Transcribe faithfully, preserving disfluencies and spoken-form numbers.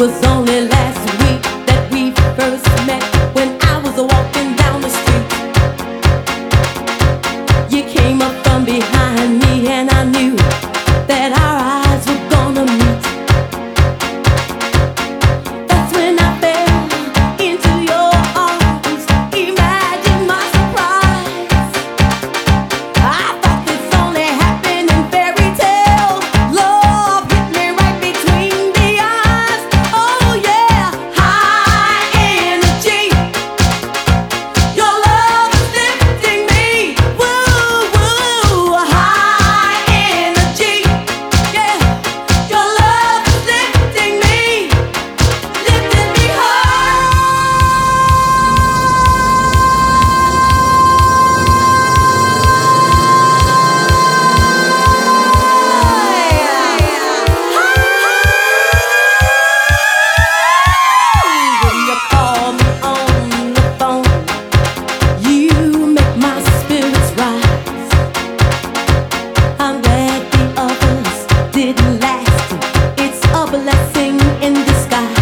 was only last week that we first met when I was walking down the street. You came up from behind me and I knew that our eyes were gonna meet. That's when I fell into your arms. Imagine my surprise. I thought this only happened in fairy tales. Love hit me right between the eyes. Oh yeah, high energy. Your love is lifting me. Woo woo, high energy. Yeah, your love is lifting me, lifting me high. When you call me on the phone, you make my spirits rise. I'm glad the others didn't last. It's a blessing in disguise.